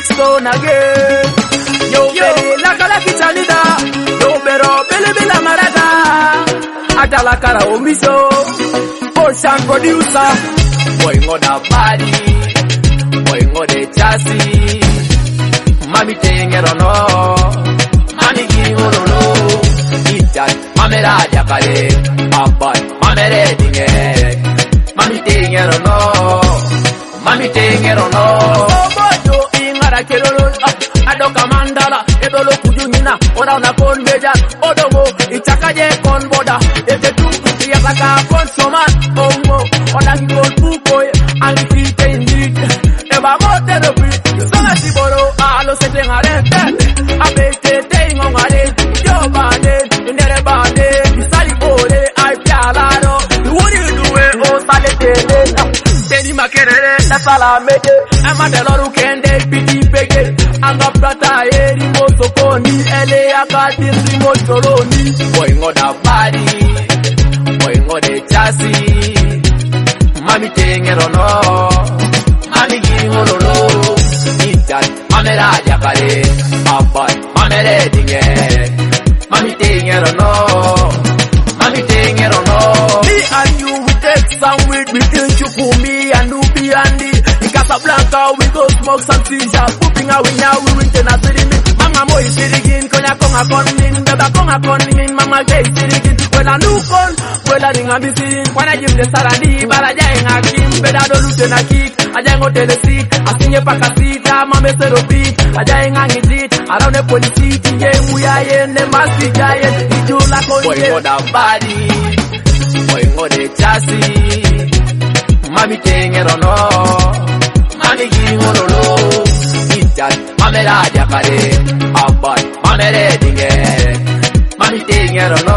Brixton again. Yo, la kichanida. Yo, pero Bila Marada. Atala Kara Omiso. Ocean producer. Boy, on the body. Boy, on the chassis. Mami tengero no. Mami gingoro no. Ichan, mamera yakare. Aban, mamere dinge. Mami tengero no. Mami tengero no. Obojo ingara keroro. Adoka mandala. Edolo kujunina. Ora una con meja. Odogo. Ichakaje con boda. Ete tu. Yaka con soman. Omo. Oda kikol pukoy. Angifite indeed. Eba mote do free. Sola siboro. Alo se tengarete. Abete tengo ngare. Yo bande. Indere bande. Isali bore. Ay pialaro. What do you do? Oh sale tele. Teni makerere. Sala mede. Ama de loru kende. Piti pege. Anga prata eri moto koni. Ele akati rimo choroni. Boy ngoda body. Boy ngode chassis. Mami tengero no. Mami gingoro no. Ichan mamera yakare. Aban mamere dinge. Mami tengero no. Mami tengero no. Me and you we take some weed between Chukumi and Nubi and in Casablanca we go smoke some shisha. Pooping away now we win ten a city. Mama mo is sitting konya konga konin. Beba konga konin. Mama gay sitting. When I look on, when I think I'm busy. When I give the saradi, but I jang a kim. But I don't look in a kick. I jang go tell the seat. I sing a pack of seat. I'm a mess of beat. I jang a hit. Around the police. Yeah, we are in the massive giant. Did you like on boy, got a body. Boy, got a chassis. Mami tengero no. Mami gingoro no. Ichan, mamera yakare. Aban, mamere dinge. Mami tengero no.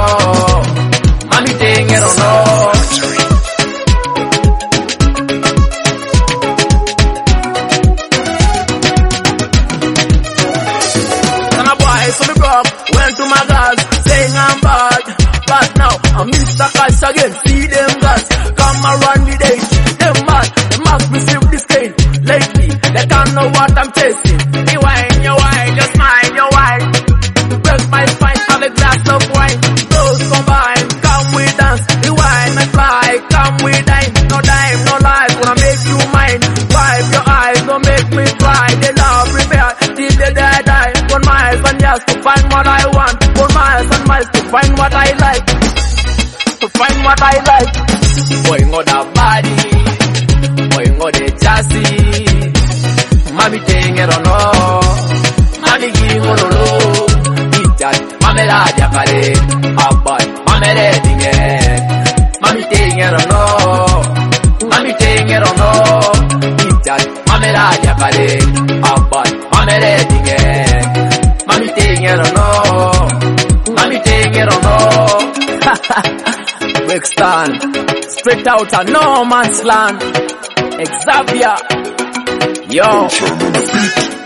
Mami tengero no. Some boys from the block went to my guys saying I'm bad. But now I'm Mr. Cash again. See them guys come around the day. Them mad. They must receive this cane. Lately they don't know what I'm chasing. You wine, just mind your wine. Break my spine, have a glass of wine. Those combine, come we dance. Rewind and fly, come we dine. No dime, no lies, wanna make you mine. Wipe your eyes, don't make me cry. They love repair, till the day I die. 1 mile and years to find what I want. 4 miles and miles to find what I like. To find what I like. Boy, ngoda body. Boy, ngode chassis. Mami tengero no. Mami gingoro no. Mamela yakare, aban, mamere dinge. Mami tengero no. Mami tengero no. Ichan, mamela yakare, aban, mamere dinge. Mami tengero no. Mami tengero no. Brixton, straight out of no man's land. Xavier, yo.